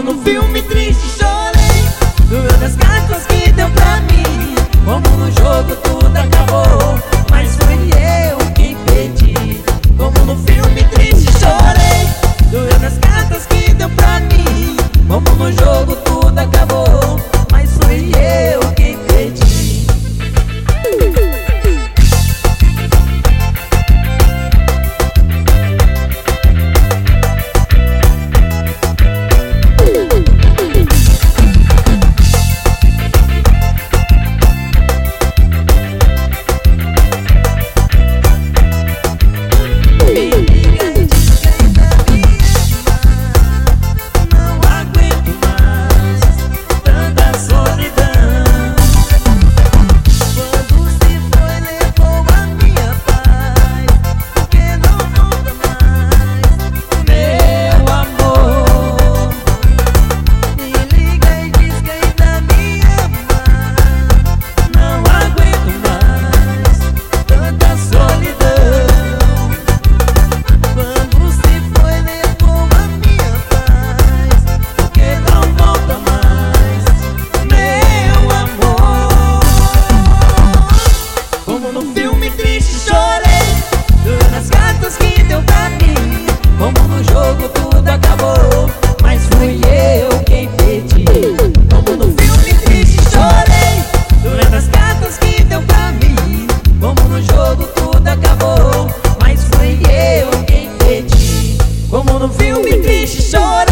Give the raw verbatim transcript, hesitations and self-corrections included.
no filme triste chorei, doeu das cartas que deu pra mim. Como no jogo tudo acabou, mas fui eu quem perdi. Como no filme triste chorei, doeu das cartas que deu pra mim. Como no jogo tudo acabou, mas fui eu quem perdi. Como no filme triste chorei.